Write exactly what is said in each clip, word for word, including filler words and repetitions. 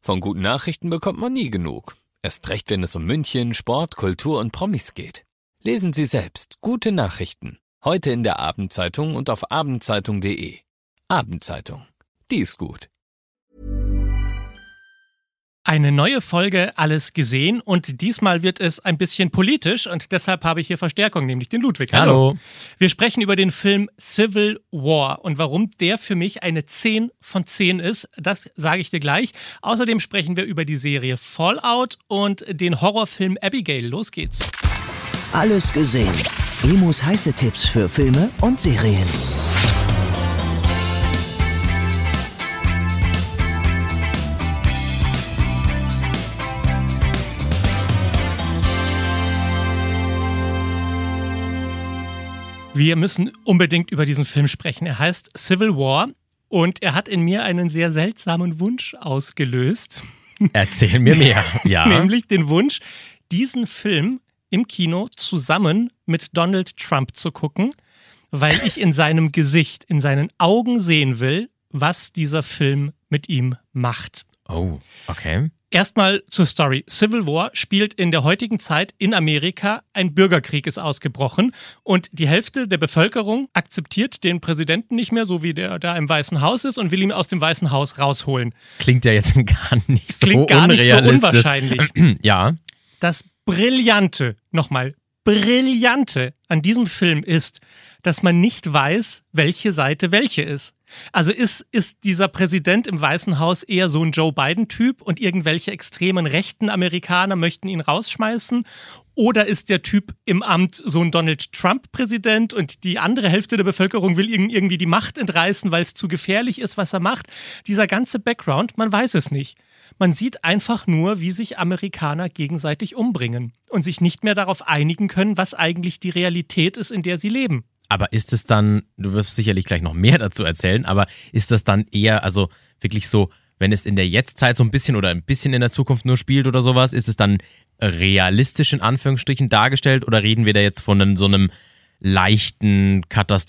Von guten Nachrichten bekommt man nie genug. Erst recht, wenn es um München, Sport, Kultur und Promis geht. Lesen Sie selbst gute Nachrichten. Heute in der Abendzeitung und auf abendzeitung punkt de. Abendzeitung. Die ist gut. Eine neue Folge Alles gesehen und diesmal wird es ein bisschen politisch und deshalb habe ich hier Verstärkung, nämlich den Ludwig. Hallo. Hallo. Wir sprechen über den Film Civil War und warum der für mich eine zehn von zehn ist, das sage ich dir gleich. Außerdem sprechen wir über die Serie Fallout und den Horrorfilm Abigail. Los geht's. Alles gesehen. Emus heiße Tipps für Filme und Serien. Wir müssen unbedingt über diesen Film sprechen. Er heißt Civil War und er hat in mir einen sehr seltsamen Wunsch ausgelöst. Erzähl mir mehr. Ja. Nämlich den Wunsch, diesen Film im Kino zusammen mit Donald Trump zu gucken, weil ich in seinem Gesicht, in seinen Augen sehen will, was dieser Film mit ihm macht. Oh, okay. Erstmal zur Story. Civil War spielt in der heutigen Zeit in Amerika. Ein Bürgerkrieg ist ausgebrochen und die Hälfte der Bevölkerung akzeptiert den Präsidenten nicht mehr, so wie der da im Weißen Haus ist, und will ihn aus dem Weißen Haus rausholen. Klingt ja jetzt gar nicht so Klingt gar nicht so unrealistisch. unwahrscheinlich. Ja. Das Brillante, nochmal, Brillante an diesem Film ist, dass man nicht weiß, welche Seite welche ist. Also ist, ist dieser Präsident im Weißen Haus eher so ein Joe Biden-Typ und irgendwelche extremen rechten Amerikaner möchten ihn rausschmeißen? Oder ist der Typ im Amt so ein Donald Trump-Präsident und die andere Hälfte der Bevölkerung will ihm irgendwie die Macht entreißen, weil es zu gefährlich ist, was er macht? Dieser ganze Background, man weiß es nicht. Man sieht einfach nur, wie sich Amerikaner gegenseitig umbringen und sich nicht mehr darauf einigen können, was eigentlich die Realität ist, in der sie leben. Aber ist es dann, du wirst sicherlich gleich noch mehr dazu erzählen, aber ist das dann eher, also wirklich so, wenn es in der Jetztzeit so ein bisschen oder ein bisschen in der Zukunft nur spielt oder sowas, ist es dann realistisch in Anführungsstrichen dargestellt oder reden wir da jetzt von einem, so einem leichten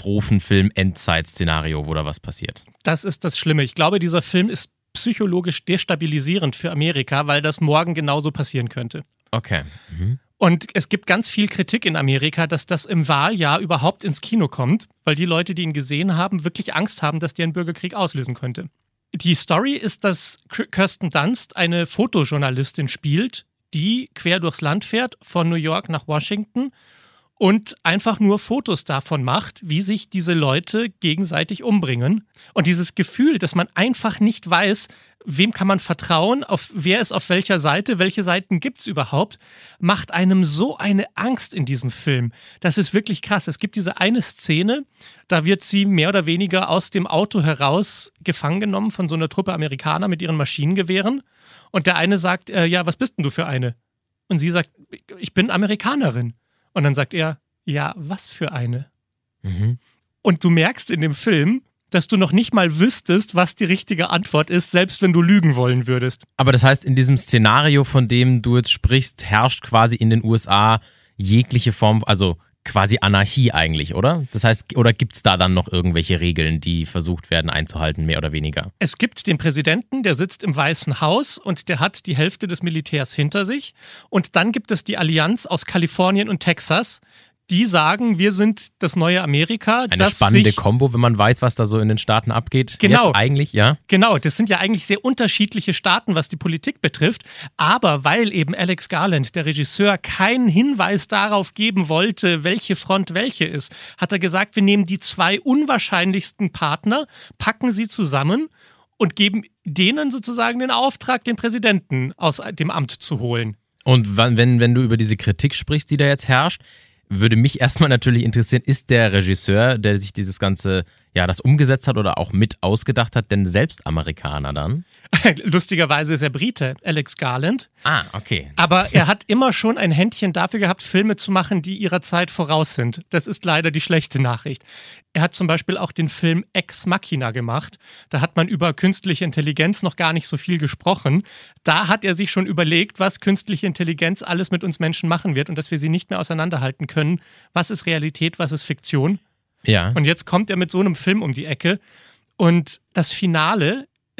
Katastrophenfilm-Endzeit-Szenario, wo da was passiert? Das ist das Schlimme. Ich glaube, dieser Film ist psychologisch destabilisierend für Amerika, weil das morgen genauso passieren könnte. Okay. Mhm. Und es gibt ganz viel Kritik in Amerika, dass das im Wahljahr überhaupt ins Kino kommt, weil die Leute, die ihn gesehen haben, wirklich Angst haben, dass der einen Bürgerkrieg auslösen könnte. Die Story ist, dass Kirsten Dunst eine Fotojournalistin spielt, die quer durchs Land fährt, von New York nach Washington und einfach nur Fotos davon macht, wie sich diese Leute gegenseitig umbringen. Und dieses Gefühl, dass man einfach nicht weiß, wem kann man vertrauen, auf wer ist auf welcher Seite, welche Seiten gibt es überhaupt, macht einem so eine Angst in diesem Film. Das ist wirklich krass. Es gibt diese eine Szene, da wird sie mehr oder weniger aus dem Auto heraus gefangen genommen von so einer Truppe Amerikaner mit ihren Maschinengewehren. Und der eine sagt, äh, ja, was bist denn du für eine? Und sie sagt, ich bin Amerikanerin. Und dann sagt er, ja, was für eine? Mhm. Und du merkst in dem Film, dass du noch nicht mal wüsstest, was die richtige Antwort ist, selbst wenn du lügen wollen würdest. Aber das heißt, in diesem Szenario, von dem du jetzt sprichst, herrscht quasi in den U S A jegliche Form, also quasi Anarchie eigentlich, oder? Das heißt, oder gibt es da dann noch irgendwelche Regeln, die versucht werden einzuhalten, mehr oder weniger? Es gibt den Präsidenten, der sitzt im Weißen Haus und der hat die Hälfte des Militärs hinter sich. Und dann gibt es die Allianz aus Kalifornien und Texas, die sagen, wir sind das neue Amerika. Eine das spannende sich, Kombo, wenn man weiß, was da so in den Staaten abgeht. Genau. Jetzt eigentlich, ja. Genau, das sind ja eigentlich sehr unterschiedliche Staaten, was die Politik betrifft. Aber weil eben Alex Garland, der Regisseur, keinen Hinweis darauf geben wollte, welche Front welche ist, hat er gesagt, wir nehmen die zwei unwahrscheinlichsten Partner, packen sie zusammen und geben denen sozusagen den Auftrag, den Präsidenten aus dem Amt zu holen. Und wenn, wenn du über diese Kritik sprichst, die da jetzt herrscht, würde mich erstmal natürlich interessieren, ist der Regisseur, der sich dieses Ganze, ja, das umgesetzt hat oder auch mit ausgedacht hat, denn selbst Amerikaner dann? Lustigerweise ist er Brite, Alex Garland. Ah, okay. Aber er hat immer schon ein Händchen dafür gehabt, Filme zu machen, die ihrer Zeit voraus sind. Das ist leider die schlechte Nachricht. Er hat zum Beispiel auch den Film Ex Machina gemacht. Da hat man über künstliche Intelligenz noch gar nicht so viel gesprochen. Da hat er sich schon überlegt, was künstliche Intelligenz alles mit uns Menschen machen wird und dass wir sie nicht mehr auseinanderhalten können. Was ist Realität, was ist Fiktion? Ja. Und jetzt kommt er mit so einem Film um die Ecke. Und das Finale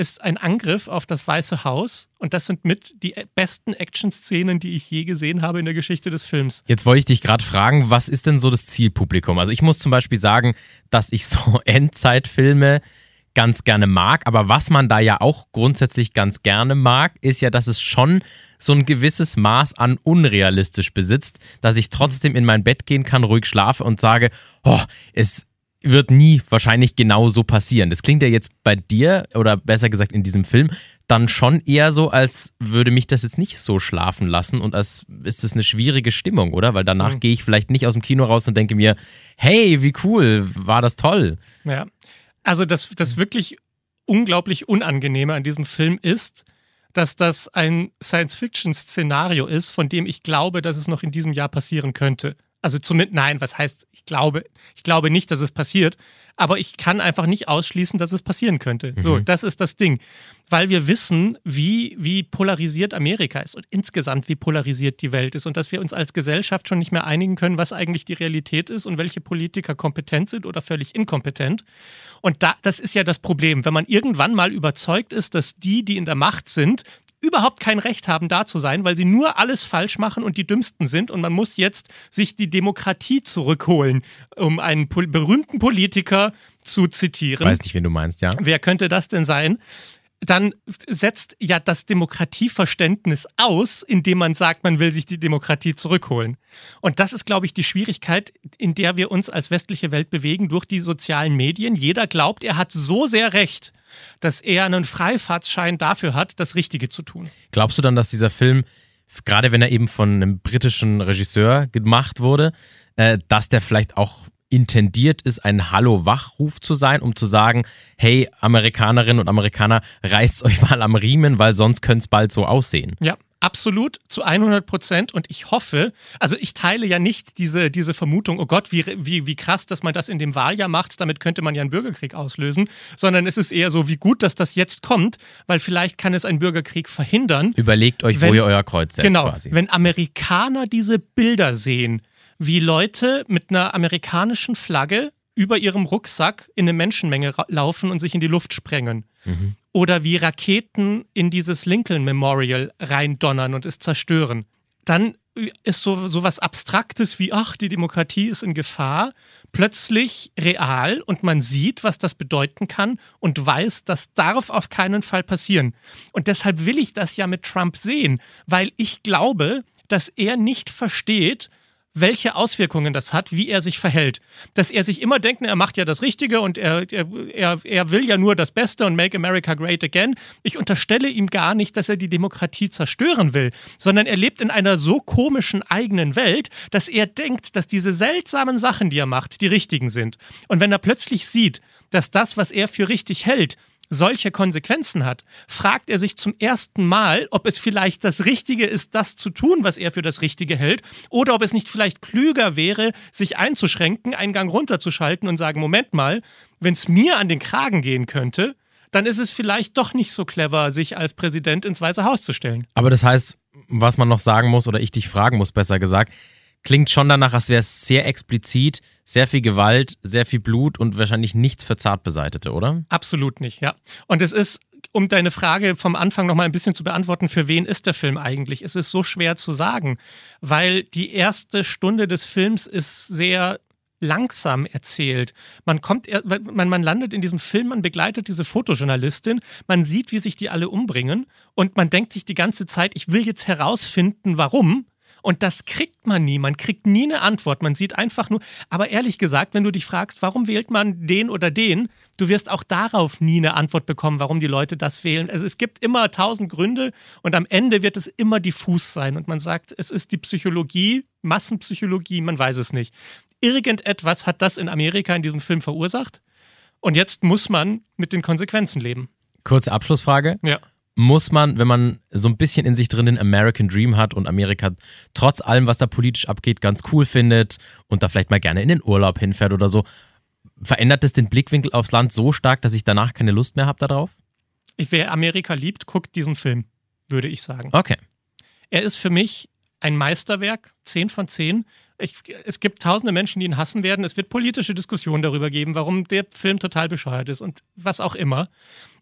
ist ein Angriff auf das Weiße Haus und das sind mit die besten Action-Szenen, die ich je gesehen habe in der Geschichte des Films. Jetzt wollte ich dich gerade fragen, was ist denn so das Zielpublikum? Also ich muss zum Beispiel sagen, dass ich so Endzeitfilme ganz gerne mag, aber was man da ja auch grundsätzlich ganz gerne mag, ist ja, dass es schon so ein gewisses Maß an unrealistisch besitzt, dass ich trotzdem in mein Bett gehen kann, ruhig schlafe und sage, oh, es wird nie wahrscheinlich genau so passieren. Das klingt ja jetzt bei dir, oder besser gesagt in diesem Film, dann schon eher so, als würde mich das jetzt nicht so schlafen lassen und als ist es eine schwierige Stimmung, oder? Weil danach mhm. gehe ich vielleicht nicht aus dem Kino raus und denke mir, hey, wie cool, war das toll. Ja, also das, das wirklich unglaublich Unangenehme an diesem Film ist, dass das ein Science-Fiction-Szenario ist, von dem ich glaube, dass es noch in diesem Jahr passieren könnte. Also zumindest, nein, was heißt, ich glaube, ich glaube nicht, dass es passiert, aber ich kann einfach nicht ausschließen, dass es passieren könnte. Mhm. So, das ist das Ding. Weil wir wissen, wie, wie polarisiert Amerika ist und insgesamt, wie polarisiert die Welt ist und dass wir uns als Gesellschaft schon nicht mehr einigen können, was eigentlich die Realität ist und welche Politiker kompetent sind oder völlig inkompetent. Und da, das ist ja das Problem, wenn man irgendwann mal überzeugt ist, dass die, die in der Macht sind, überhaupt kein Recht haben, da zu sein, weil sie nur alles falsch machen und die Dümmsten sind und man muss jetzt sich die Demokratie zurückholen, um einen pol- berühmten Politiker zu zitieren. Weiß nicht, wen du meinst, ja. Wer könnte das denn sein? Dann setzt ja das Demokratieverständnis aus, indem man sagt, man will sich die Demokratie zurückholen. Und das ist, glaube ich, die Schwierigkeit, in der wir uns als westliche Welt bewegen durch die sozialen Medien. Jeder glaubt, er hat so sehr recht, dass er einen Freifahrtschein dafür hat, das Richtige zu tun. Glaubst du dann, dass dieser Film, gerade wenn er eben von einem britischen Regisseur gemacht wurde, äh, dass der vielleicht auch intendiert ist, ein Hallo-Wachruf zu sein, um zu sagen, hey, Amerikanerinnen und Amerikaner, reißt euch mal am Riemen, weil sonst könnte es bald so aussehen. Ja, absolut, zu hundert Prozent. Und ich hoffe, also ich teile ja nicht diese, diese Vermutung, oh Gott, wie, wie, wie krass, dass man das in dem Wahljahr macht, damit könnte man ja einen Bürgerkrieg auslösen, sondern es ist eher so, wie gut, dass das jetzt kommt, weil vielleicht kann es einen Bürgerkrieg verhindern. Überlegt euch, wenn, wo ihr euer Kreuz setzt genau, quasi. Wenn Amerikaner diese Bilder sehen, wie Leute mit einer amerikanischen Flagge über ihrem Rucksack in eine Menschenmenge ra- laufen und sich in die Luft sprengen. Mhm. Oder wie Raketen in dieses Lincoln Memorial reindonnern und es zerstören. Dann ist so, so was Abstraktes wie, ach, die Demokratie ist in Gefahr, plötzlich real und man sieht, was das bedeuten kann und weiß, das darf auf keinen Fall passieren. Und deshalb will ich das ja mit Trump sehen, weil ich glaube, dass er nicht versteht, welche Auswirkungen das hat, wie er sich verhält. Dass er sich immer denkt, er macht ja das Richtige und er, er, er will ja nur das Beste und make America great again. Ich unterstelle ihm gar nicht, dass er die Demokratie zerstören will, sondern er lebt in einer so komischen eigenen Welt, dass er denkt, dass diese seltsamen Sachen, die er macht, die richtigen sind. Und wenn er plötzlich sieht, dass das, was er für richtig hält, solche Konsequenzen hat, fragt er sich zum ersten Mal, ob es vielleicht das Richtige ist, das zu tun, was er für das Richtige hält, oder ob es nicht vielleicht klüger wäre, sich einzuschränken, einen Gang runterzuschalten und sagen, Moment mal, wenn es mir an den Kragen gehen könnte, dann ist es vielleicht doch nicht so clever, sich als Präsident ins Weiße Haus zu stellen. Aber das heißt, was man noch sagen muss, oder ich dich fragen muss, besser gesagt, klingt schon danach, als wäre es sehr explizit, sehr viel Gewalt, sehr viel Blut und wahrscheinlich nichts für Zartbeseitete, oder? Absolut nicht, ja. Und es ist, um deine Frage vom Anfang noch mal ein bisschen zu beantworten, für wen ist der Film eigentlich? Es ist so schwer zu sagen, weil die erste Stunde des Films ist sehr langsam erzählt. Man kommt, man, man landet in diesem Film, man begleitet diese Fotojournalistin, man sieht, wie sich die alle umbringen und man denkt sich die ganze Zeit, ich will jetzt herausfinden, warum. Und das kriegt man nie. Man kriegt nie eine Antwort. Man sieht einfach nur, aber ehrlich gesagt, wenn du dich fragst, warum wählt man den oder den, du wirst auch darauf nie eine Antwort bekommen, warum die Leute das wählen. Also es gibt immer tausend Gründe und am Ende wird es immer diffus sein. Und man sagt, es ist die Psychologie, Massenpsychologie, man weiß es nicht. Irgendetwas hat das in Amerika in diesem Film verursacht und jetzt muss man mit den Konsequenzen leben. Kurze Abschlussfrage. Ja. Muss man, wenn man so ein bisschen in sich drin den American Dream hat und Amerika trotz allem, was da politisch abgeht, ganz cool findet und da vielleicht mal gerne in den Urlaub hinfährt oder so, verändert das den Blickwinkel aufs Land so stark, dass ich danach keine Lust mehr habe darauf? Ich, wer Amerika liebt, guckt diesen Film, würde ich sagen. Okay. Er ist für mich ein Meisterwerk, zehn von zehn. Ich, es gibt tausende Menschen, die ihn hassen werden. Es wird politische Diskussionen darüber geben, warum der Film total bescheuert ist und was auch immer.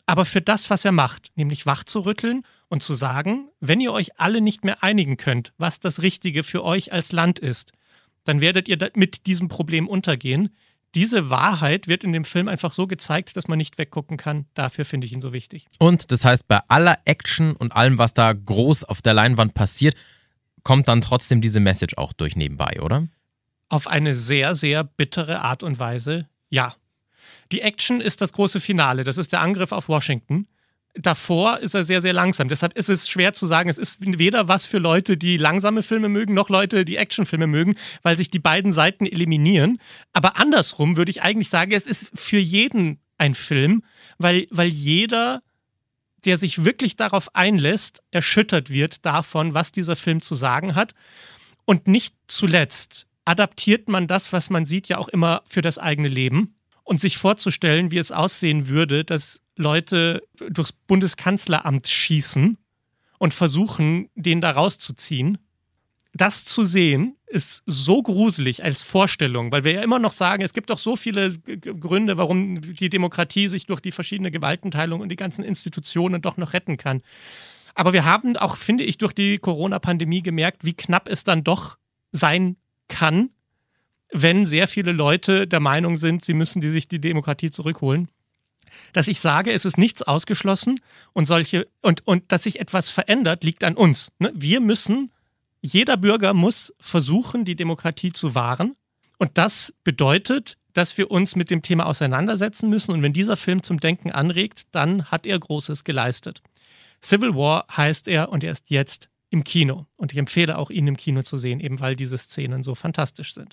aber für das, was er macht, nämlich wachzurütteln und zu sagen, wenn ihr euch alle nicht mehr einigen könnt, was das Richtige für euch als Land ist, dann werdet ihr mit diesem Problem untergehen. Diese Wahrheit wird in dem Film einfach so gezeigt, dass man nicht weggucken kann. Dafür finde ich ihn so wichtig. Und das heißt, bei aller Action und allem, was da groß auf der Leinwand passiert, kommt dann trotzdem diese Message auch durch nebenbei, oder? Auf eine sehr, sehr bittere Art und Weise, ja. Die Action ist das große Finale. Das ist der Angriff auf Washington. Davor ist er sehr, sehr langsam. Deshalb ist es schwer zu sagen, es ist weder was für Leute, die langsame Filme mögen, noch Leute, die Actionfilme mögen, weil sich die beiden Seiten eliminieren. Aber andersrum würde ich eigentlich sagen, es ist für jeden ein Film, weil, weil jeder, der sich wirklich darauf einlässt, erschüttert wird davon, was dieser Film zu sagen hat. Und nicht zuletzt adaptiert man das, was man sieht, ja auch immer für das eigene Leben. Und sich vorzustellen, wie es aussehen würde, dass Leute durchs Bundeskanzleramt schießen und versuchen, den da rauszuziehen. Das zu sehen, ist so gruselig als Vorstellung, weil wir ja immer noch sagen, es gibt doch so viele Gründe, warum die Demokratie sich durch die verschiedene Gewaltenteilung und die ganzen Institutionen doch noch retten kann. Aber wir haben auch, finde ich, durch die Corona-Pandemie gemerkt, wie knapp es dann doch sein kann, wenn sehr viele Leute der Meinung sind, sie müssen die sich die Demokratie zurückholen. Dass ich sage, es ist nichts ausgeschlossen und solche und, und dass sich etwas verändert, liegt an uns. Ne? Wir müssen, jeder Bürger muss versuchen, die Demokratie zu wahren. Und das bedeutet, dass wir uns mit dem Thema auseinandersetzen müssen. Und wenn dieser Film zum Denken anregt, dann hat er Großes geleistet. Civil War heißt er und er ist jetzt im Kino. Und ich empfehle auch, ihn im Kino zu sehen, eben weil diese Szenen so fantastisch sind.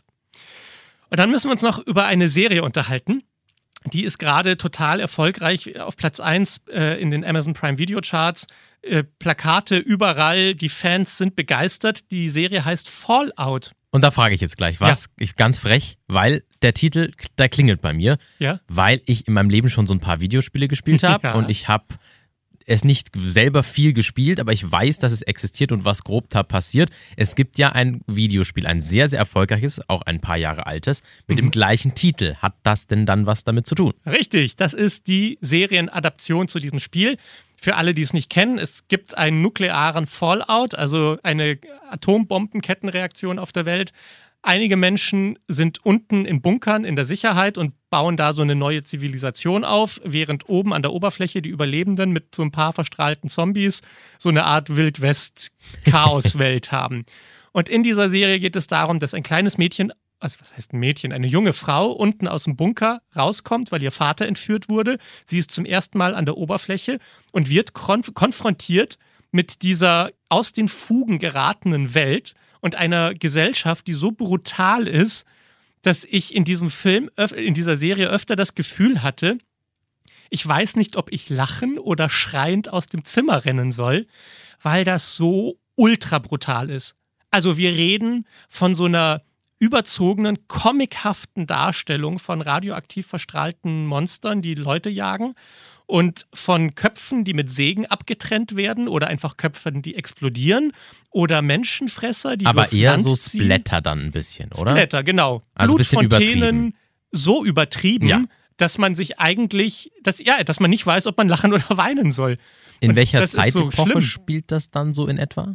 Und dann müssen wir uns noch über eine Serie unterhalten. Die ist gerade total erfolgreich, auf Platz eins äh, in den Amazon Prime Video Charts. Äh, Plakate überall, die Fans sind begeistert. Die Serie heißt Fallout. Und da frage ich jetzt gleich was, ja. Ich, ganz frech, weil der Titel, der klingelt bei mir, ja? Weil ich in meinem Leben schon so ein paar Videospiele gespielt habe ja. Und ich habe es nicht selber viel gespielt, aber ich weiß, dass es existiert und was grob da passiert. Es gibt ja ein Videospiel, ein sehr, sehr erfolgreiches, auch ein paar Jahre altes, mit mhm. dem gleichen Titel. Hat das denn dann was damit zu tun? Richtig, das ist die Serienadaption zu diesem Spiel. Für alle, die es nicht kennen, es gibt einen nuklearen Fallout, also eine Atombombenkettenreaktion auf der Welt. Einige Menschen sind unten in Bunkern in der Sicherheit und bauen da so eine neue Zivilisation auf, während oben an der Oberfläche die Überlebenden mit so ein paar verstrahlten Zombies so eine Art Wild-West-Chaos-Welt haben. Und in dieser Serie geht es darum, dass ein kleines Mädchen, also was heißt ein Mädchen, eine junge Frau unten aus dem Bunker rauskommt, weil ihr Vater entführt wurde. Sie ist zum ersten Mal an der Oberfläche und wird konf- konfrontiert mit dieser aus den Fugen geratenen Welt und einer Gesellschaft, die so brutal ist, dass ich in diesem Film, in dieser Serie öfter das Gefühl hatte, ich weiß nicht, ob ich lachen oder schreiend aus dem Zimmer rennen soll, weil das so ultra brutal ist. Also wir reden von so einer überzogenen, comichaften Darstellung von radioaktiv verstrahlten Monstern, die Leute jagen. Und von Köpfen, die mit Sägen abgetrennt werden oder einfach Köpfen, die explodieren oder Menschenfresser, die aber durchs eher Land so ziehen. Splatter dann ein bisschen, oder? Splatter, genau. Also ein bisschen übertrieben. So übertrieben, ja. dass man sich eigentlich, dass, ja, dass man nicht weiß, ob man lachen oder weinen soll. In Und welcher das ist so Zeitepoche schlimm. spielt das dann so in etwa?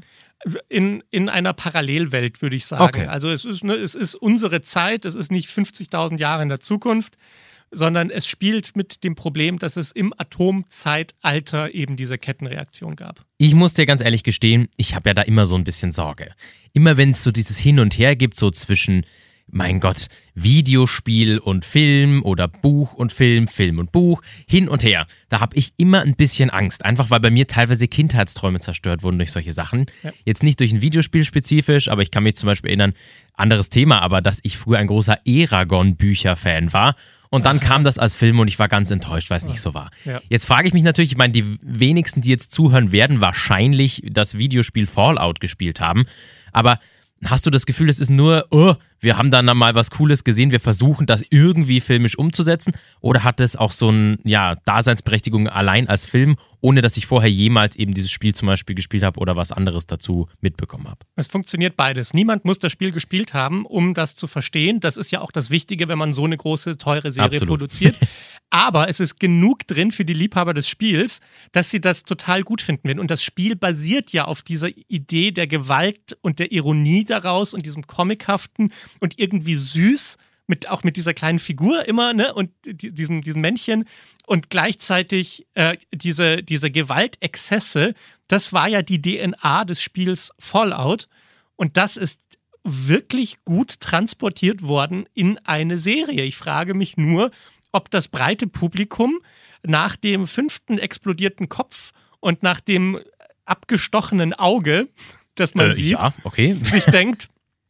In, in einer Parallelwelt, würde ich sagen. Okay. Also es ist, ne, es ist unsere Zeit, es ist nicht fünfzigtausend Jahre in der Zukunft, sondern es spielt mit dem Problem, dass es im Atomzeitalter eben diese Kettenreaktion gab. Ich muss dir ganz ehrlich gestehen, ich habe ja da immer so ein bisschen Sorge. Immer wenn es so dieses Hin und Her gibt, so zwischen, mein Gott, Videospiel und Film oder Buch und Film, Film und Buch, hin und her. Da habe ich immer ein bisschen Angst, einfach weil bei mir teilweise Kindheitsträume zerstört wurden durch solche Sachen. Ja. Jetzt nicht durch ein Videospiel spezifisch, aber ich kann mich zum Beispiel erinnern, anderes Thema, aber dass ich früher ein großer Eragon-Bücher-Fan war. Und dann Aha. kam das als Film und ich war ganz enttäuscht, weil es nicht so war. Ja. Jetzt frage ich mich natürlich, ich meine, die wenigsten, die jetzt zuhören, werden wahrscheinlich das Videospiel Fallout gespielt haben. Aber hast du das Gefühl, es ist nur, oh, wir haben da mal was Cooles gesehen, wir versuchen das irgendwie filmisch umzusetzen? Oder hat es auch so eine ja, Daseinsberechtigung allein als Film, ohne dass ich vorher jemals eben dieses Spiel zum Beispiel gespielt habe oder was anderes dazu mitbekommen habe? Es funktioniert beides. Niemand muss das Spiel gespielt haben, um das zu verstehen. Das ist ja auch das Wichtige, wenn man so eine große, teure Serie Absolut. produziert. Aber es ist genug drin für die Liebhaber des Spiels, dass sie das total gut finden werden. Und das Spiel basiert ja auf dieser Idee der Gewalt und der Ironie daraus und diesem Comichaften und irgendwie süß, mit, auch mit dieser kleinen Figur immer, ne, und die, diesem, diesem Männchen. Und gleichzeitig äh, diese, diese Gewaltexzesse, das war ja die D N A des Spiels Fallout. Und das ist wirklich gut transportiert worden in eine Serie. Ich frage mich nur, ob das breite Publikum nach dem fünften explodierten Kopf und nach dem abgestochenen Auge, das man äh, sieht, ja, okay. sich denkt,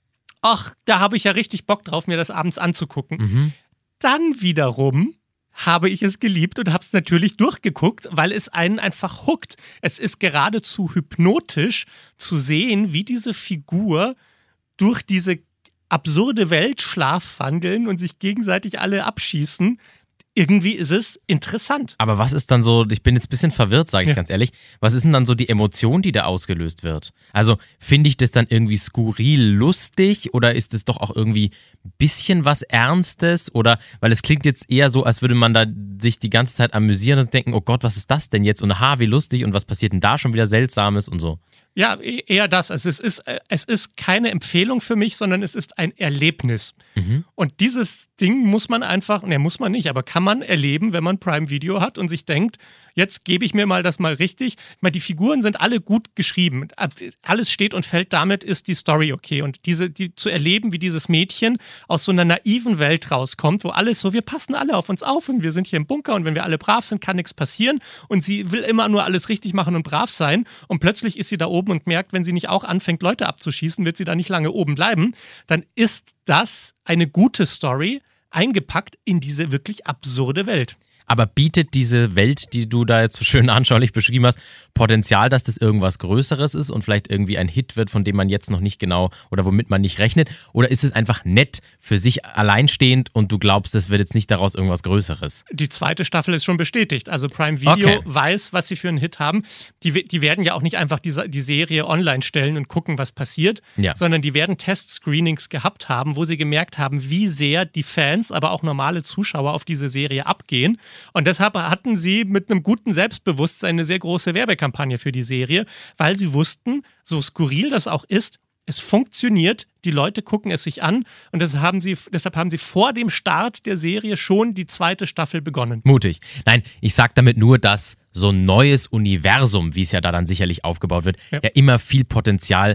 ach, da habe ich ja richtig Bock drauf, mir das abends anzugucken. Mhm. Dann wiederum habe ich es geliebt und habe es natürlich durchgeguckt, weil es einen einfach hookt. Es ist geradezu hypnotisch zu sehen, wie diese Figur durch diese absurde Welt schlafwandeln und sich gegenseitig alle abschießen. Irgendwie ist es interessant. Aber was ist dann so, ich bin jetzt ein bisschen verwirrt, sage ich Ja. ganz ehrlich, was ist denn dann so die Emotion, die da ausgelöst wird? Also finde ich das dann irgendwie skurril lustig oder ist es doch auch irgendwie ein bisschen was Ernstes? Oder, weil es klingt jetzt eher so, als würde man da sich die ganze Zeit amüsieren und denken, oh Gott, was ist das denn jetzt? Und ha, wie lustig und was passiert denn da schon wieder Seltsames und so. Ja, e- eher das. Also es ist, äh, es ist keine Empfehlung für mich, sondern es ist ein Erlebnis. Mhm. Und dieses Ding muss man einfach, ne, muss man nicht, aber kann man erleben, wenn man Prime Video hat und sich denkt, jetzt gebe ich mir mal das mal richtig. Ich meine, die Figuren sind alle gut geschrieben. Alles steht und fällt damit, ist die Story okay. Und diese, die zu erleben, wie dieses Mädchen aus so einer naiven Welt rauskommt, wo alles so, wir passen alle auf uns auf und wir sind hier im Bunker und wenn wir alle brav sind, kann nichts passieren. Und sie will immer nur alles richtig machen und brav sein. Und plötzlich ist sie da oben und merkt, wenn sie nicht auch anfängt, Leute abzuschießen, wird sie da nicht lange oben bleiben. Dann ist das eine gute Story, eingepackt in diese wirklich absurde Welt. Aber bietet diese Welt, die du da jetzt so schön anschaulich beschrieben hast, Potenzial, dass das irgendwas Größeres ist und vielleicht irgendwie ein Hit wird, von dem man jetzt noch nicht genau oder womit man nicht rechnet? Oder ist es einfach nett für sich alleinstehend und du glaubst, es wird jetzt nicht daraus irgendwas Größeres? Die zweite Staffel ist schon bestätigt. Also Prime Video Okay. weiß, was sie für einen Hit haben. Die, die werden ja auch nicht einfach die, die Serie online stellen und gucken, was passiert, Ja. sondern die werden Test-Screenings gehabt haben, wo sie gemerkt haben, wie sehr die Fans, aber auch normale Zuschauer auf diese Serie abgehen. Und deshalb hatten sie mit einem guten Selbstbewusstsein eine sehr große Werbekampagne für die Serie, weil sie wussten, so skurril das auch ist, es funktioniert, die Leute gucken es sich an und das haben sie, deshalb haben sie vor dem Start der Serie schon die zweite Staffel begonnen. Mutig. Nein, ich sag damit nur, dass so ein neues Universum, wie es ja da dann sicherlich aufgebaut wird, Ja. ja, immer viel Potenzial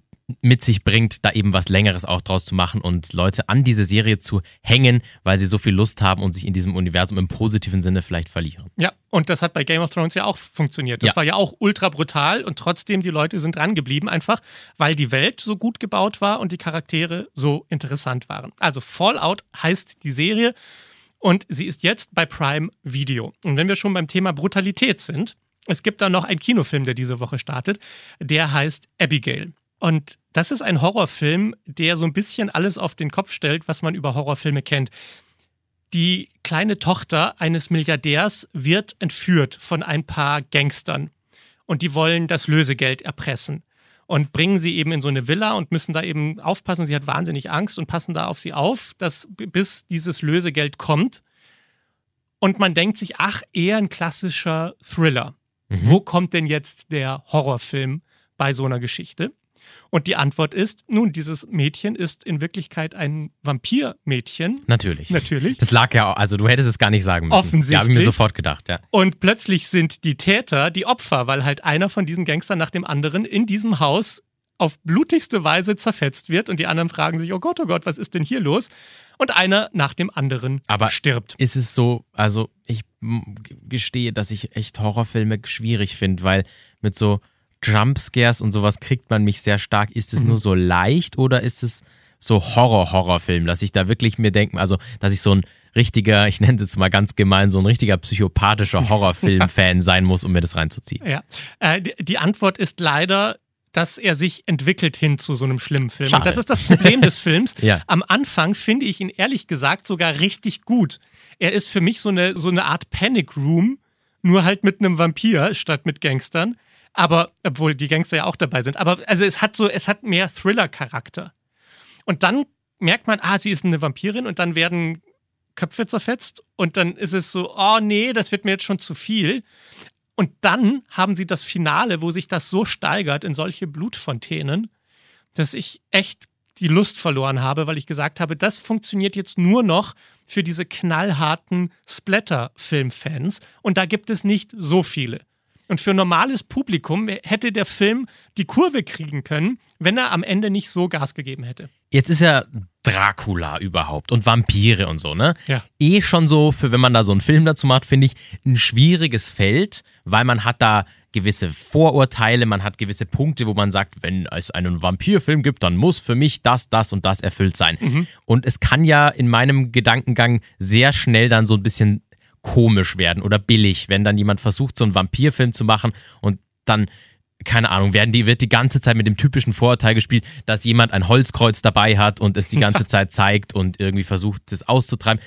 mit sich bringt, da eben was Längeres auch draus zu machen und Leute an diese Serie zu hängen, weil sie so viel Lust haben und sich in diesem Universum im positiven Sinne vielleicht verlieren. Ja, und das hat bei Game of Thrones ja auch funktioniert. Das Ja. war ja auch ultra brutal und trotzdem die Leute sind dran geblieben, einfach weil die Welt so gut gebaut war und die Charaktere so interessant waren. Also Fallout heißt die Serie und sie ist jetzt bei Prime Video. Und wenn wir schon beim Thema Brutalität sind, es gibt da noch einen Kinofilm, der diese Woche startet, der heißt Abigail. Und das ist ein Horrorfilm, der so ein bisschen alles auf den Kopf stellt, was man über Horrorfilme kennt. Die kleine Tochter eines Milliardärs wird entführt von ein paar Gangstern. Und die wollen das Lösegeld erpressen. Und bringen sie eben in so eine Villa und müssen da eben aufpassen. Sie hat wahnsinnig Angst und passen da auf sie auf, dass, bis dieses Lösegeld kommt. Und man denkt sich, ach, eher ein klassischer Thriller. Mhm. Wo kommt denn jetzt der Horrorfilm bei so einer Geschichte? Und die Antwort ist, nun, dieses Mädchen ist in Wirklichkeit ein Vampirmädchen. Natürlich. Natürlich. Das lag ja auch, also du hättest es gar nicht sagen müssen. Offensichtlich. Ja, habe ich mir sofort gedacht, ja. Und plötzlich sind die Täter die Opfer, weil halt einer von diesen Gangstern nach dem anderen in diesem Haus auf blutigste Weise zerfetzt wird und die anderen fragen sich, oh Gott, oh Gott, was ist denn hier los? Und einer nach dem anderen Aber stirbt. Ist es so, also ich m, gestehe, dass ich echt Horrorfilme schwierig finde, weil mit so Jumpscares und sowas kriegt man mich sehr stark. Ist es Mhm. nur so leicht oder ist es so Horror-Horrorfilm, dass ich da wirklich mir denke, also dass ich so ein richtiger, ich nenne es jetzt mal ganz gemein, so ein richtiger psychopathischer Horrorfilm-Fan sein muss, um mir das reinzuziehen? Ja. Äh, die, die Antwort ist leider, dass er sich entwickelt hin zu so einem schlimmen Film. Schade. Und das ist das Problem des Films. Ja. Am Anfang finde ich ihn ehrlich gesagt sogar richtig gut. Er ist für mich so eine, so eine Art Panic Room, nur halt mit einem Vampir statt mit Gangstern. Aber, obwohl die Gangster ja auch dabei sind. Aber also es hat so, es hat mehr Thriller-Charakter. Und dann merkt man, ah, sie ist eine Vampirin und dann werden Köpfe zerfetzt und dann ist es so, oh nee, das wird mir jetzt schon zu viel. Und dann haben sie das Finale, wo sich das so steigert in solche Blutfontänen, dass ich echt die Lust verloren habe, weil ich gesagt habe, das funktioniert jetzt nur noch für diese knallharten Splatter-Film-Fans und da gibt es nicht so viele. Und für normales Publikum hätte der Film die Kurve kriegen können, wenn er am Ende nicht so Gas gegeben hätte. Jetzt ist ja Dracula überhaupt und Vampire und so, ne? Ja. Eh schon so, für wenn man da so einen Film dazu macht, finde ich, ein schwieriges Feld, weil man hat da gewisse Vorurteile, man hat gewisse Punkte, wo man sagt, wenn es einen Vampirfilm gibt, dann muss für mich das, das und das erfüllt sein. Mhm. Und es kann ja in meinem Gedankengang sehr schnell dann so ein bisschen komisch werden oder billig, wenn dann jemand versucht, so einen Vampirfilm zu machen und dann, keine Ahnung, werden die, wird die ganze Zeit mit dem typischen Vorurteil gespielt, dass jemand ein Holzkreuz dabei hat und es die ganze Zeit zeigt und irgendwie versucht, das auszutreiben.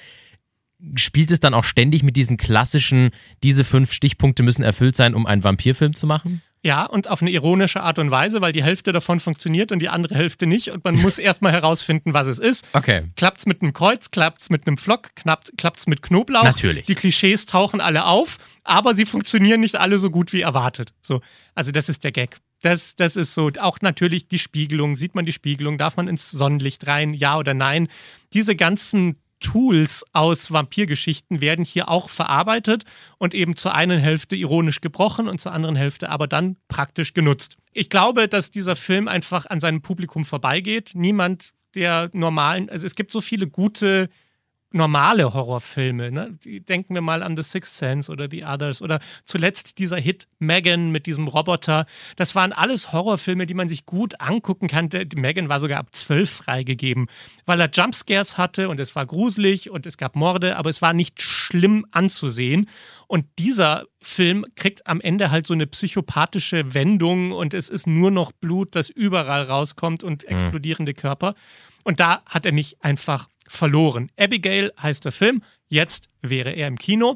Spielt es dann auch ständig mit diesen klassischen, diese fünf Stichpunkte müssen erfüllt sein, um einen Vampirfilm zu machen? Ja, und auf eine ironische Art und Weise, weil die Hälfte davon funktioniert und die andere Hälfte nicht. Und man muss erstmal herausfinden, was es ist. Okay. Klappt's mit einem Kreuz, klappt's mit einem Flock, klappt's mit Knoblauch. Natürlich. Die Klischees tauchen alle auf, aber sie funktionieren nicht alle so gut wie erwartet. So, also das ist der Gag. Das, das ist so, auch natürlich die Spiegelung. Sieht man die Spiegelung? Darf man ins Sonnenlicht rein? Ja oder nein? Diese ganzen Tools aus Vampirgeschichten werden hier auch verarbeitet und eben zur einen Hälfte ironisch gebrochen und zur anderen Hälfte aber dann praktisch genutzt. Ich glaube, dass dieser Film einfach an seinem Publikum vorbeigeht. Niemand der normalen, also es gibt so viele gute normale Horrorfilme, ne? Denken wir mal an The Sixth Sense oder The Others oder zuletzt dieser Hit Megan mit diesem Roboter. Das waren alles Horrorfilme, die man sich gut angucken kann. Die Megan war sogar ab zwölf freigegeben, weil er Jumpscares hatte und es war gruselig und es gab Morde, aber es war nicht schlimm anzusehen. Und dieser Film kriegt am Ende halt so eine psychopathische Wendung und es ist nur noch Blut, das überall rauskommt und explodierende Körper. Und da hat er mich einfach verloren. Abigail heißt der Film, jetzt wäre er im Kino,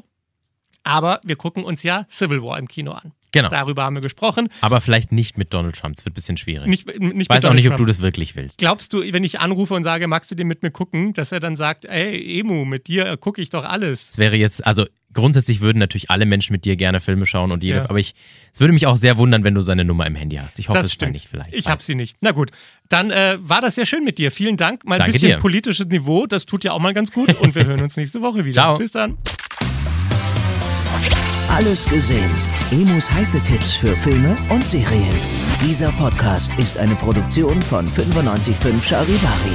aber wir gucken uns ja Civil War im Kino an. Genau. Darüber haben wir gesprochen. Aber vielleicht nicht mit Donald Trump, es wird ein bisschen schwierig. Nicht, nicht ich weiß auch nicht, Trump. Ob du das wirklich willst. Glaubst du, wenn ich anrufe und sage, magst du den mit mir gucken, dass er dann sagt, ey, Emu, mit dir gucke ich doch alles. Es wäre jetzt, also grundsätzlich würden natürlich alle Menschen mit dir gerne Filme schauen und jeder, ja. aber ich, es würde mich auch sehr wundern, wenn du seine Nummer im Handy hast. Ich hoffe, das es stimmt nicht vielleicht. Ich habe sie nicht. Na gut, dann äh, war das sehr schön mit dir. Vielen Dank. Mal ein Danke bisschen dir. Politisches Niveau, das tut ja auch mal ganz gut und wir hören uns nächste Woche wieder. Ciao. Bis dann. Alles gesehen. Emus heiße Tipps für Filme und Serien. Dieser Podcast ist eine Produktion von fünfundneunzig Komma fünf Charivari.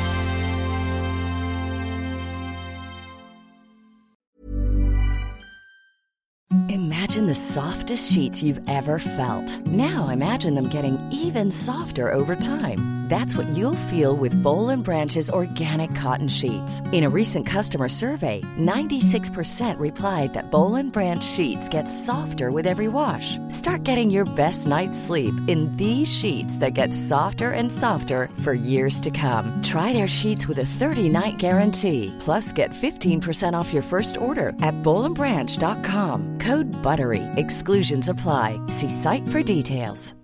Imagine the softest sheets you've ever felt. Now imagine them getting even softer over time. That's what you'll feel with Boll and Branch's organic cotton sheets. In a recent customer survey, ninety-six percent replied that Boll and Branch sheets get softer with every wash. Start getting your best night's sleep in these sheets that get softer and softer for years to come. Try their sheets with a thirty-night guarantee. Plus, get fifteen percent off your first order at boll and branch dot com. Code BUTTERY. Exclusions apply. See site for details.